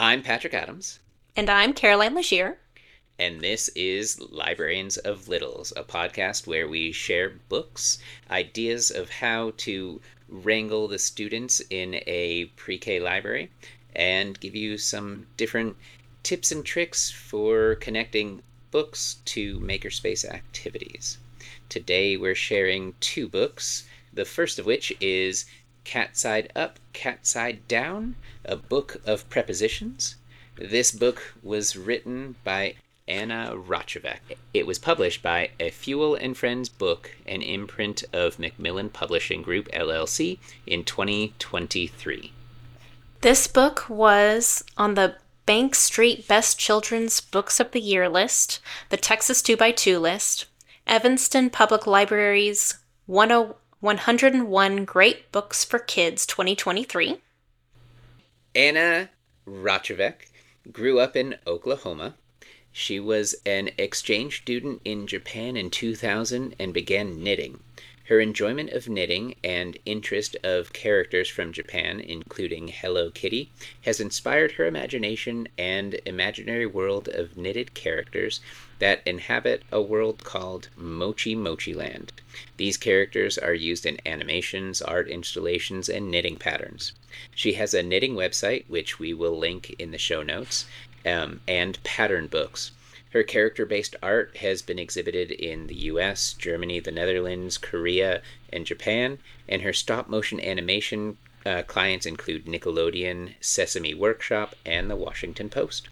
I'm Patrick Adams, And I'm Caroline Legier. and this is Librarians of Littles, a podcast where we share books, ideas of how to wrangle the students in a pre K library, and give you some different tips and tricks for connecting books to makerspace activities. Today we're sharing two books, the first of which is Cat Side Up, Cat Side Down, a book of prepositions. This book was written by Anna Rachevek. It was published by A Fuel and Friends Book, an imprint of Macmillan Publishing Group, LLC, in 2023. This book was on the Bank Street Best Children's Books of the Year list, the Texas 2x2 list, Evanston Public Library's 101 Great Books for Kids 2023. Anna Rachevek grew up in Oklahoma. She was an exchange student in Japan in 2000 and began knitting. Her enjoyment of knitting and interest of characters from Japan, including Hello Kitty, has inspired her imagination and imaginary world of knitted characters that inhabit a world called Mochi Mochi Land. These characters are used in animations, art installations, and knitting patterns. She has a knitting website, which we will link in the show notes, and pattern books. Her character-based art has been exhibited in the US, Germany, the Netherlands, Korea, and Japan, and her stop-motion animation clients include Nickelodeon, Sesame Workshop, and the Washington Post.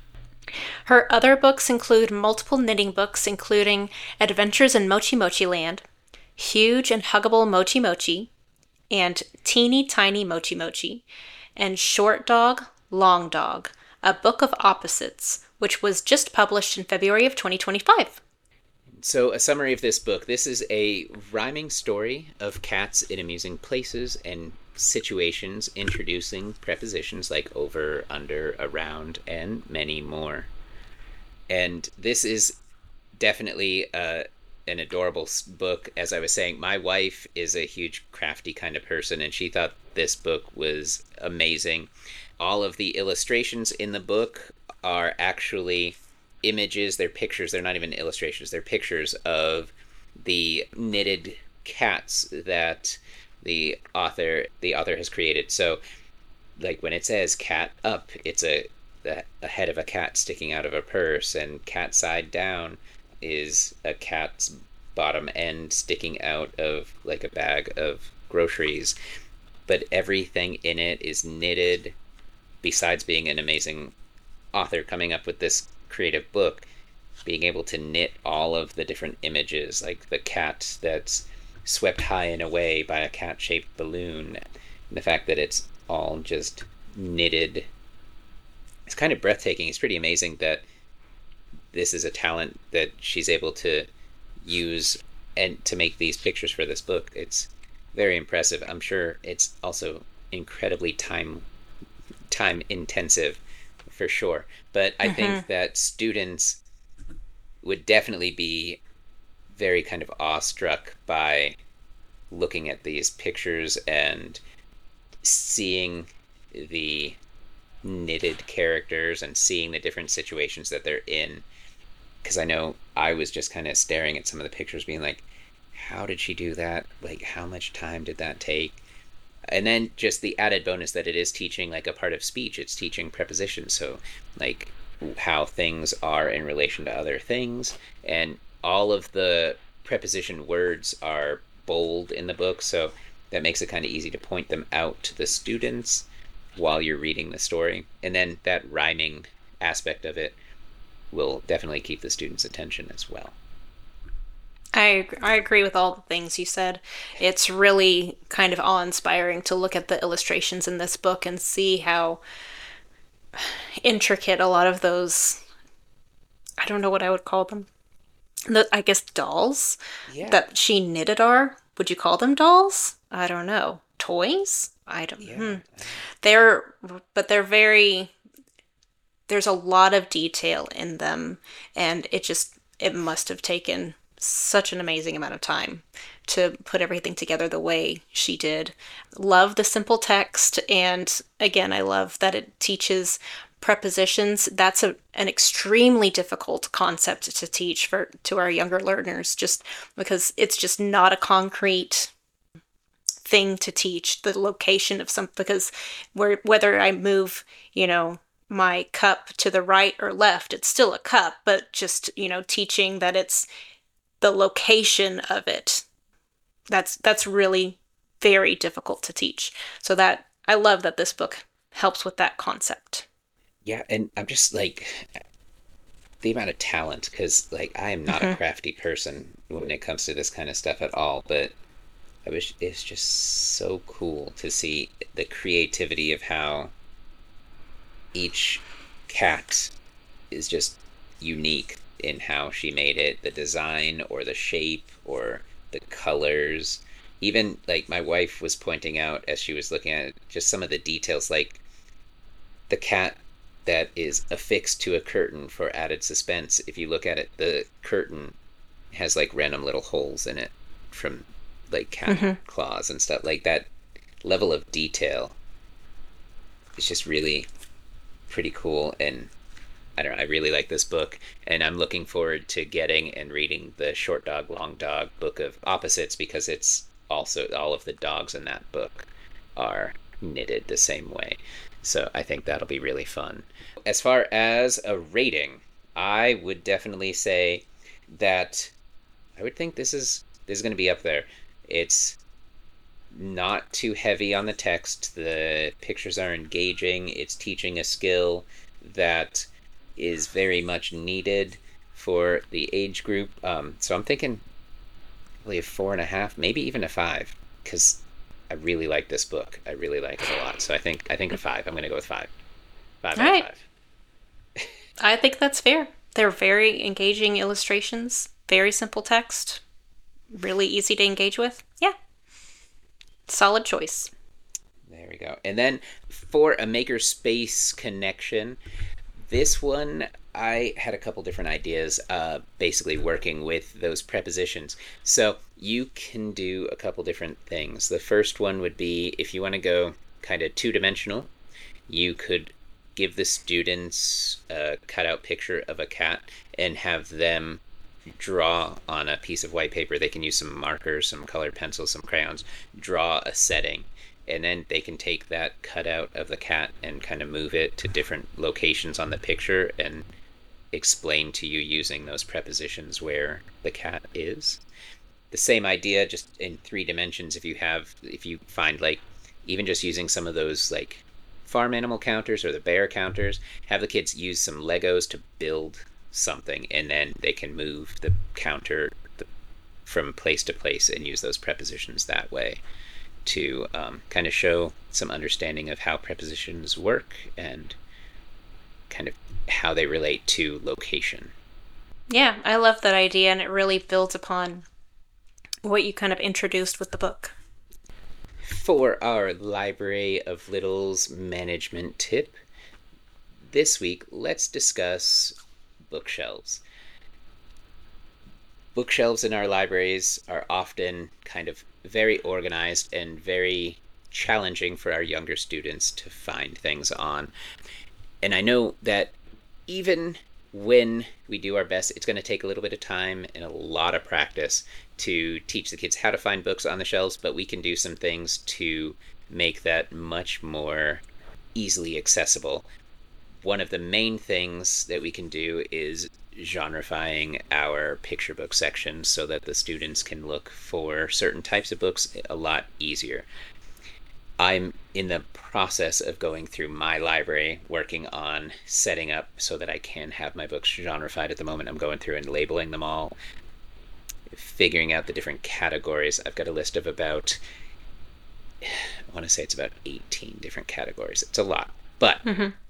Her other books include multiple knitting books, including Adventures in Mochi Mochi Land, Huge and Huggable Mochi Mochi, and Teeny Tiny Mochi Mochi, and Short Dog, Long Dog, a book of opposites, which was just published in February of 2025. So, a summary of this book. This is a rhyming story of cats in amusing places and situations, introducing prepositions like over, under, around, and many more. And this is definitely an adorable book. As I was saying, my wife is a huge crafty kind of person, and she thought this book was amazing. All of the illustrations in the book are actually images, they're pictures, they're not even illustrations, they're pictures of the knitted cats that the author has created. So like when it says cat up, it's a head of a cat sticking out of a purse, and cat side down is a cat's bottom end sticking out of like a bag of groceries. But everything in it is knitted. Besides being an amazing author coming up with this creative book, being able to knit all of the different images, like the cat that's swept high and away by a cat-shaped balloon, and the fact that it's all just knitted, it's kind of breathtaking. It's pretty amazing that this is a talent that she's able to use and to make these pictures for this book. It's very impressive. I'm sure it's also incredibly time intensive for sure, but I think that students would definitely be very kind of awestruck by looking at these pictures and seeing the knitted characters and seeing the different situations that they're in. Because I know I was just kind of staring at some of the pictures being like, how did she do that? Like, how much time did that take? And then just the added bonus that it is teaching like a part of speech. It's teaching prepositions, so like how things are in relation to other things, and all of the preposition words are bold in the book, so that makes it kind of easy to point them out to the students while you're reading the story. And then that rhyming aspect of it will definitely keep the students' attention as well. I agree with all the things you said. It's really kind of awe-inspiring to look at the illustrations in this book and see how intricate a lot of those, I don't know what I would call them, I guess dolls that she knitted are. Would you call them dolls? I don't know. Toys? I don't know. They're very, there's a lot of detail in them, and it must have taken such an amazing amount of time to put everything together the way she did. Love the simple text, and again, I love that it teaches prepositions, that's an extremely difficult concept to teach to our younger learners, just because it's just not a concrete thing to teach, the location of some, because whether I move, my cup to the right or left, it's still a cup, but just, teaching that it's the location of it. That's really very difficult to teach. So that I love that this book helps with that concept. Yeah, and I'm just like the amount of talent, because like I am not a crafty person when it comes to this kind of stuff at all, but it's just so cool to see the creativity of how each cat is just unique in how she made it, the design or the shape or the colors. Even like my wife was pointing out as she was looking at it, just some of the details, like the cat that is affixed to a curtain for added suspense. If you look at it, the curtain has like random little holes in it from like cat claws and stuff. Like that level of detail is just really pretty cool. And I don't know, I really like this book, and I'm looking forward to getting and reading the Short Dog, Long Dog book of opposites, because it's also all of the dogs in that book are knitted the same way. So I think that'll be really fun. As far as a rating, I would definitely say that I would think this is going to be up there. It's not too heavy on the text. The pictures are engaging. It's teaching a skill that is very much needed for the age group. So I'm thinking really a 4.5, maybe even a 5, because I really like this book. I really like it a lot. So I think a 5. I'm going to go with 5. 5 All out right. of 5. I think that's fair. They're very engaging illustrations, very simple text, really easy to engage with. Yeah. Solid choice. There we go. And then for a makerspace connection, this one, I had a couple different ideas, basically working with those prepositions. So you can do a couple different things. The first one would be, if you want to go kind of two-dimensional, you could give the students a cutout picture of a cat and have them draw on a piece of white paper. They can use some markers, some colored pencils, some crayons, draw a setting, and then they can take that cutout of the cat and kind of move it to different locations on the picture and explain to you using those prepositions where the cat is. The same idea, just in 3 dimensions. If you find, like, even just using some of those like farm animal counters or the bear counters, have the kids use some Legos to build something, and then they can move the counter from place to place and use those prepositions that way to kind of show some understanding of how prepositions work and kind of how they relate to location. Yeah, I love that idea, and it really builds upon what you kind of introduced with the book. For our Library of Littles management tip, this week let's discuss bookshelves. Bookshelves in our libraries are often kind of very organized and very challenging for our younger students to find things on. And I know that even when we do our best, it's going to take a little bit of time and a lot of practice to teach the kids how to find books on the shelves, but we can do some things to make that much more easily accessible. One of the main things that we can do is genrifying our picture book section so that the students can look for certain types of books a lot easier. I'm in the process of going through my library, working on setting up so that I can have my books genrefied at the moment. I'm going through and labeling them all, figuring out the different categories. I've got a list of about, I want to say it's about 18 different categories. It's a lot, but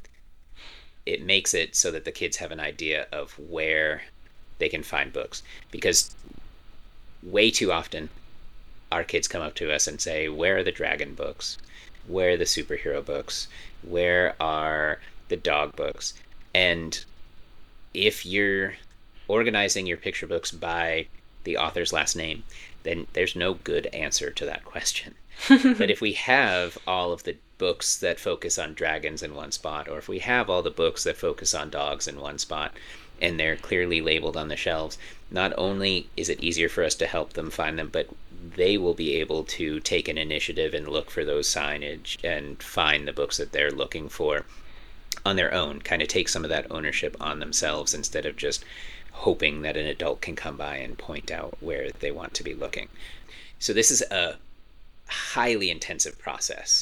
it makes it so that the kids have an idea of where they can find books. Because way too often, our kids come up to us and say, where are the dragon books? Where are the superhero books? Where are the dog books? And if you're organizing your picture books by the author's last name, then there's no good answer to that question. But if we have all of the books that focus on dragons in one spot, or if we have all the books that focus on dogs in one spot, and they're clearly labeled on the shelves, not only is it easier for us to help them find them, but they will be able to take an initiative and look for those signage and find the books that they're looking for on their own, kind of take some of that ownership on themselves instead of just hoping that an adult can come by and point out where they want to be looking. So this is a highly intensive process.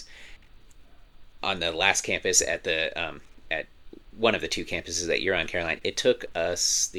On the last campus at one of the two campuses that you're on, Caroline, it took us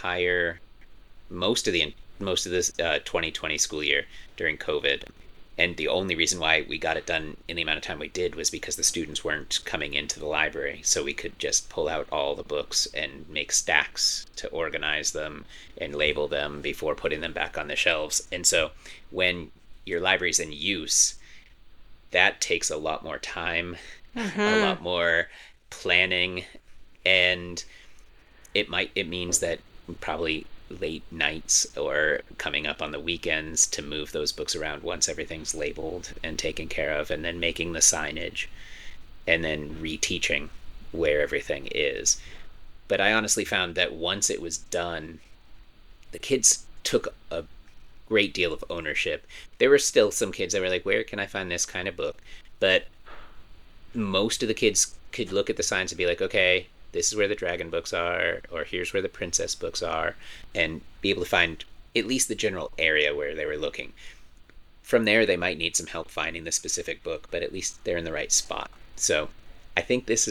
most of this 2020 school year during COVID. And the only reason why we got it done in the amount of time we did was because the students weren't coming into the library. So we could just pull out all the books and make stacks to organize them and label them before putting them back on the shelves. And so when your library's in use, that takes a lot more time, a lot more planning, and it means that probably late nights or coming up on the weekends to move those books around once everything's labeled and taken care of, and then making the signage and then reteaching where everything is. But I honestly found that once it was done, the kids took a great deal of ownership. There were still some kids that were like, where can I find this kind of book? But most of the kids could look at the signs and be like, okay, this is where the dragon books are, or here's where the princess books are, and be able to find at least the general area where they were looking. From there, they might need some help finding the specific book, but at least they're in the right spot. So I think it's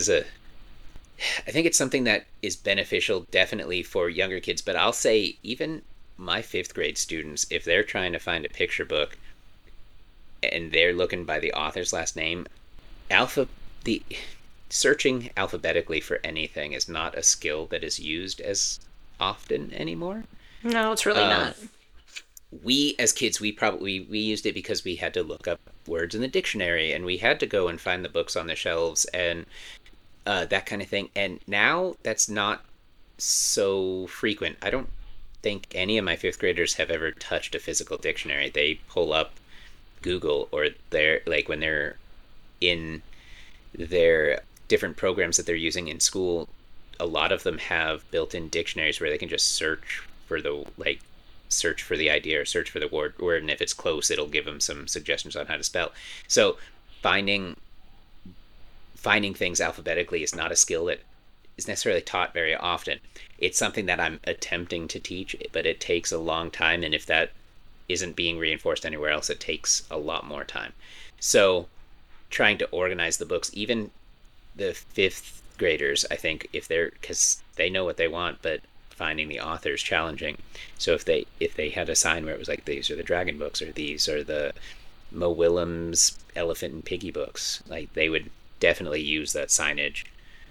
something that is beneficial definitely for younger kids, but I'll say even my 5th grade students, if they're trying to find a picture book and they're looking by the author's last name, searching alphabetically for anything is not a skill that is used as often anymore. No, it's really not. We as kids, we used it because we had to look up words in the dictionary and we had to go and find the books on the shelves and that kind of thing. And now that's not so frequent. I don't think any of my 5th graders have ever touched a physical dictionary. They pull up Google, or when they're in their different programs that they're using in school, a lot of them have built-in dictionaries where they can just search for the idea or search for the word, and if it's close, it'll give them some suggestions on how to spell. So finding things alphabetically is not a skill that is necessarily taught very often. It's something that I'm attempting to teach, but it takes a long time, and if that isn't being reinforced anywhere else, it takes a lot more time. So trying to organize the books, even the 5th graders, I think, because they know what they want, but finding the authors challenging. So if they had a sign where it was like, these are the dragon books, or these are the Mo Willems Elephant and Piggy books, like they would definitely use that signage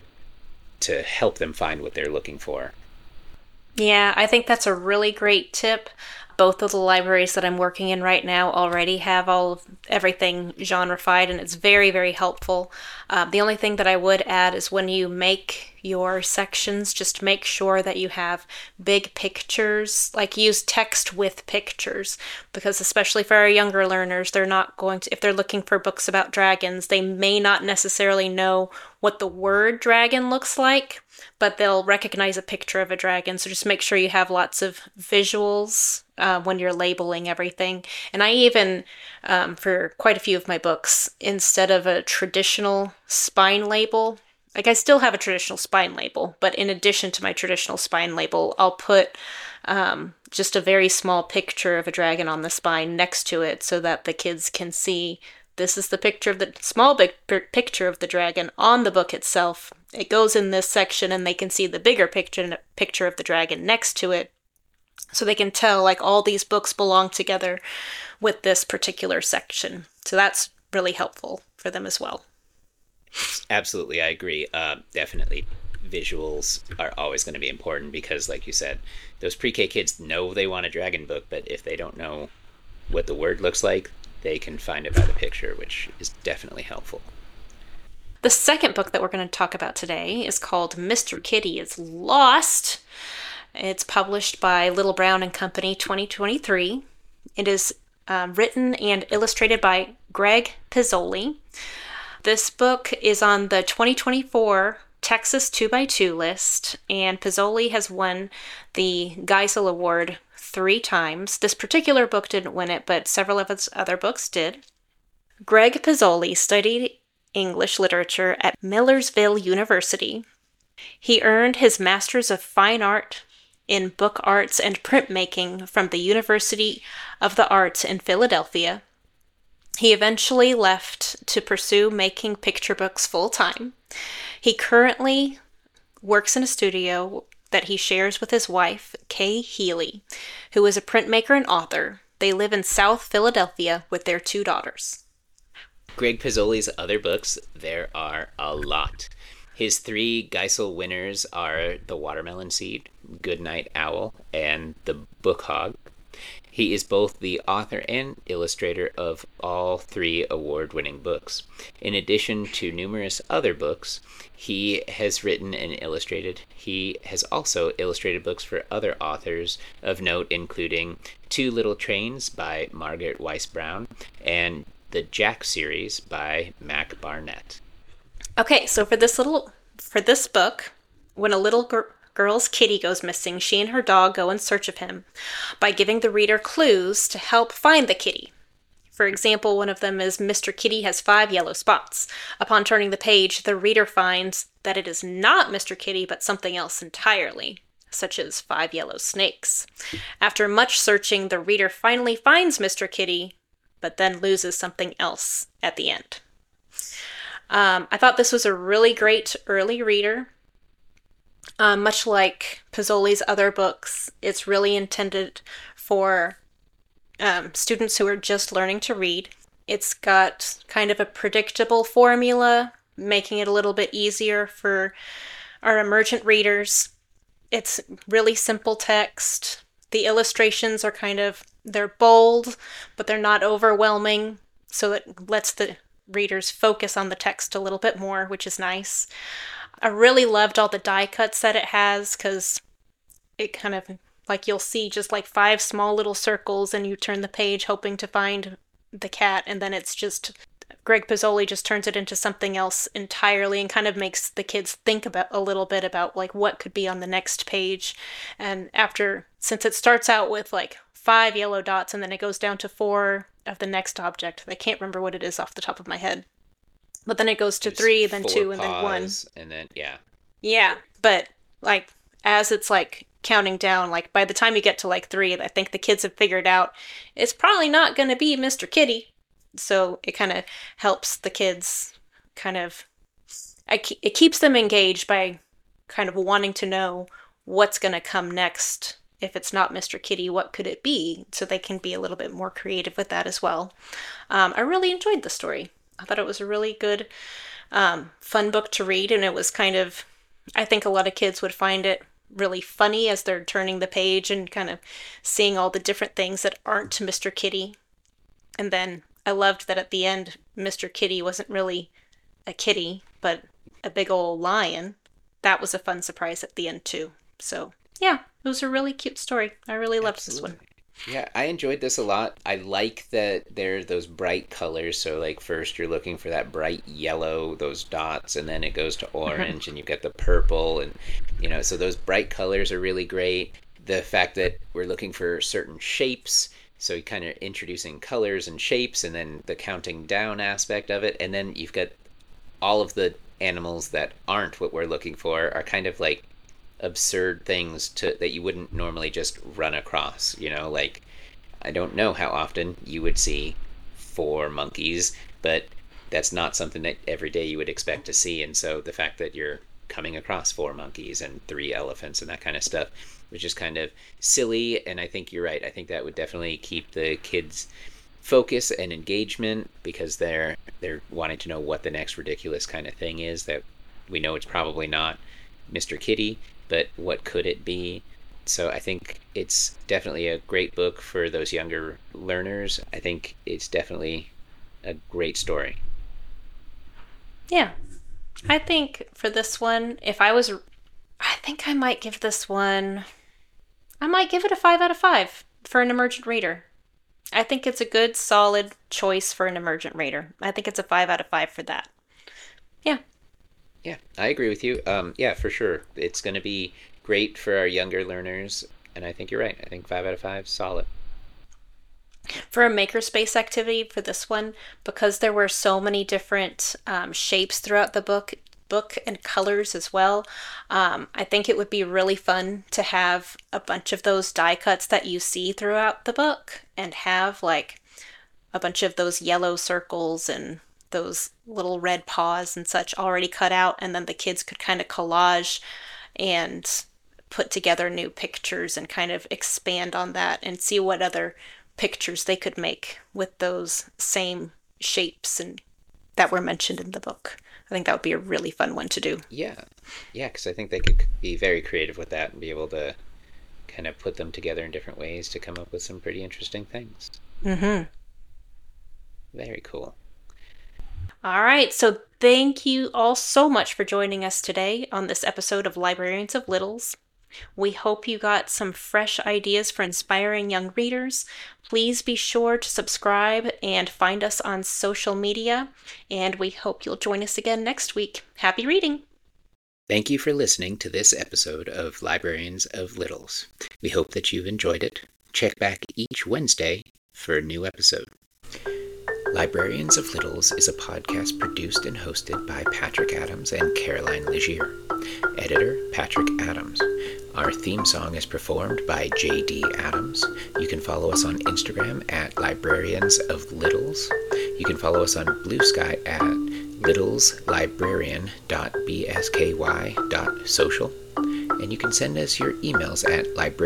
to help them find what they're looking for. Yeah, I think that's a really great tip. Both of the libraries that I'm working in right now already have everything genreified, and it's very, very helpful. The only thing that I would add is when you make your sections, just make sure that you have big pictures, like use text with pictures, because especially for our younger learners, they're not going to, if they're looking for books about dragons, they may not necessarily know what the word dragon looks like, but they'll recognize a picture of a dragon. So just make sure you have lots of visuals when you're labeling everything. And I even, for quite a few of my books, instead of a traditional spine label, like I still have a traditional spine label, but in addition to my traditional spine label, I'll put just a very small picture of a dragon on the spine next to it so that the kids can see this is the picture of the picture of the dragon on the book itself. It goes in this section, and they can see the bigger picture of the dragon next to it. So they can tell, like, all these books belong together with this particular section. So that's really helpful for them as well. Absolutely, I agree. Definitely, visuals are always going to be important because, like you said, those pre-K kids know they want a dragon book, but if they don't know what the word looks like, they can find it by the picture, which is definitely helpful. The second book that we're going to talk about today is called Mr. Kitty is Lost. It's published by Little Brown and Company 2023. It is written and illustrated by Greg Pizzoli. This book is on the 2024 Texas 2x2 list, and Pizzoli has won the Geisel Award 3 times. This particular book didn't win it, but several of its other books did. Greg Pizzoli studied English literature at Millersville University. He earned his Master's of Fine Art in Book Arts and Printmaking from the University of the Arts in Philadelphia. He eventually left to pursue making picture books full-time. He currently works in a studio that he shares with his wife, Kay Healy, who is a printmaker and author. They live in South Philadelphia with their 2 daughters. Greg Pizzoli's other books, there are a lot. His 3 Geisel winners are The Watermelon Seed, Goodnight Owl, and The Book Hog. He is both the author and illustrator of all 3 award-winning books. In addition to numerous other books, he has written and illustrated. He has also illustrated books for other authors of note, including Two Little Trains by Margaret Weiss Brown and the Jack series by Mac Barnett. Okay, so for this book, when a little girl's kitty goes missing, she and her dog go in search of him by giving the reader clues to help find the kitty. For example, one of them is Mr. Kitty has 5 yellow spots. Upon turning the page, the reader finds that it is not Mr. Kitty, but something else entirely, such as 5 yellow snakes. After much searching, the reader finally finds Mr. Kitty, but then loses something else at the end. I thought this was a really great early reader. Much like Pizzoli's other books, it's really intended for students who are just learning to read. It's got kind of a predictable formula, making it a little bit easier for our emergent readers. It's really simple text. The illustrations are they're bold, but they're not overwhelming, so it lets the readers focus on the text a little bit more, which is nice. I really loved all the die cuts that it has, because it kind of, like, you'll see just like 5 small little circles and you turn the page hoping to find the cat, and then it's just, Greg Pizzoli just turns it into something else entirely and kind of makes the kids think about a little bit about like what could be on the next page. And since it starts out with like 5 yellow dots and then it goes down to 4 of the next object, I can't remember what it is off the top of my head. But then it goes to 3, then 2, and then 1. And then, yeah. Yeah, but like as it's like counting down, like by the time you get to like 3, I think the kids have figured out it's probably not going to be Mr. Kitty. So it kind of helps the kids it keeps them engaged by kind of wanting to know what's going to come next. If it's not Mr. Kitty, what could it be? So they can be a little bit more creative with that as well. I really enjoyed the story. I thought it was a really good, fun book to read, and it was I think a lot of kids would find it really funny as they're turning the page and kind of seeing all the different things that aren't Mr. Kitty. And then I loved that at the end, Mr. Kitty wasn't really a kitty, but a big old lion. That was a fun surprise at the end too. So yeah, it was a really cute story. I really loved this one. Yeah, I enjoyed this a lot. I like that there are those bright colors. So, like, first you're looking for that bright yellow, those dots, and then it goes to orange, and you get the purple, and, so those bright colors are really great. The fact that we're looking for certain shapes, so you kind of introducing colors and shapes, and then the counting down aspect of it, and then you've got all of the animals that aren't what we're looking for are kind of like absurd things that you wouldn't normally just run across. Like, I don't know how often you would see 4 monkeys, but that's not something that every day you would expect to see. And so the fact that you're coming across 4 monkeys and 3 elephants and that kind of stuff was just kind of silly. And I think you're right. I think that would definitely keep the kids' focus and engagement, because they're wanting to know what the next ridiculous kind of thing is that we know it's probably not Mr. Kitty, but what could it be? So I think it's definitely a great book for those younger learners. I think it's definitely a great story. Yeah. I think for this one, I think I might give this one, I might give it a 5 out of 5 for an emergent reader. I think it's a good, solid choice for an emergent reader. I think it's a 5 out of 5 for that. Yeah. Yeah, I agree with you. Yeah, for sure. It's going to be great for our younger learners, and I think you're right. I think 5 out of 5, solid. For a makerspace activity for this one, because there were so many different shapes throughout the book and colors as well, I think it would be really fun to have a bunch of those die cuts that you see throughout the book and have like a bunch of those yellow circles and those little red paws and such already cut out, and then the kids could kind of collage and put together new pictures and kind of expand on that and see what other pictures they could make with those same shapes and that were mentioned in the book. I think that would be a really fun one to do. Yeah. Yeah, because I think they could be very creative with that and be able to kind of put them together in different ways to come up with some pretty interesting things. Mm-hmm. Very cool. All right, so thank you all so much for joining us today on this episode of Librarians of Littles. We hope you got some fresh ideas for inspiring young readers. Please be sure to subscribe and find us on social media, and we hope you'll join us again next week. Happy reading! Thank you for listening to this episode of Librarians of Littles. We hope that you've enjoyed it. Check back each Wednesday for a new episode. Librarians of Littles is a podcast produced and hosted by Patrick Adams and Caroline Legier. Editor, Patrick Adams. Our theme song is performed by J.D. Adams. You can follow us on Instagram at Librarians of Littles. You can follow us on Blue Sky at littleslibrarian.bsky.social. And you can send us your emails at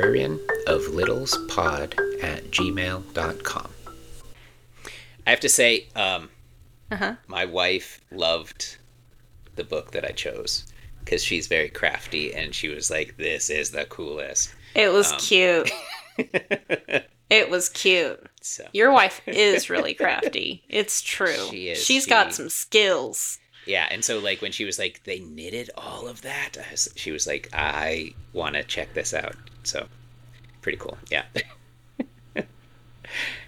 librarianoflittlespod@gmail.com. I have to say, my wife loved the book that I chose because she's very crafty, and she was like, "This is the coolest." It was cute. It was cute. So. Your wife is really crafty. It's true. She is. She's got some skills. Yeah, and so like when she was like, "They knitted all of that," she was like, "I want to check this out." So, pretty cool. Yeah.